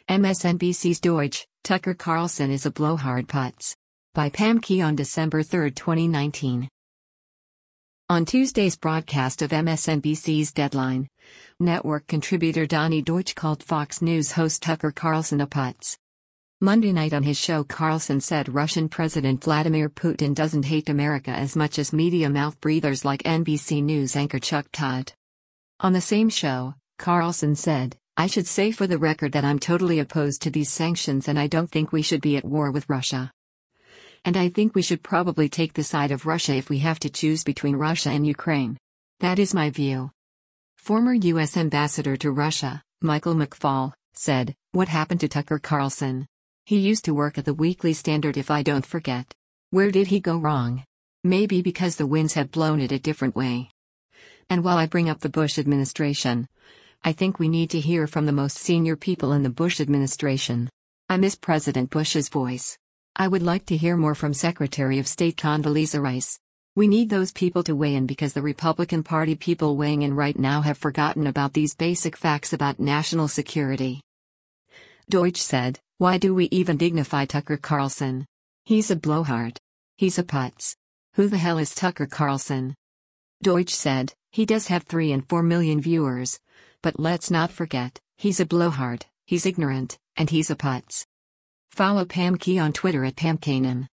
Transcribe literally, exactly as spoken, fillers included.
M S N B C's Deutsch, Tucker Carlson is a blowhard putz. By Pam Key on December third, twenty nineteen. On Tuesday's broadcast of M S N B C's Deadline, network contributor Donny Deutsch called Fox News host Tucker Carlson a putz. Monday night on his show, Carlson said Russian President Vladimir Putin doesn't hate America as much as media mouth-breathers like N B C News anchor Chuck Todd. On the same show, Carlson said, "I should say for the record that I'm totally opposed to these sanctions and I don't think we should be at war with Russia. And I think we should probably take the side of Russia if we have to choose between Russia and Ukraine. That is my view." Former U S Ambassador to Russia, Michael McFaul, said, "What happened to Tucker Carlson? He used to work at the Weekly Standard if I don't forget. Where did he go wrong? Maybe because the winds have blown it a different way. And while I bring up the Bush administration, I think we need to hear from the most senior people in the Bush administration. I miss President Bush's voice. I would like to hear more from Secretary of State Condoleezza Rice. We need those people to weigh in because the Republican Party people weighing in right now have forgotten about these basic facts about national security." Deutsch said, "Why do we even dignify Tucker Carlson? He's a blowhard. He's a putz. Who the hell is Tucker Carlson?" Deutsch said, "He does have three and four million viewers. But let's not forget, he's a blowhard, he's ignorant, and he's a putz." Follow Pam Key on Twitter at Pam Kanan.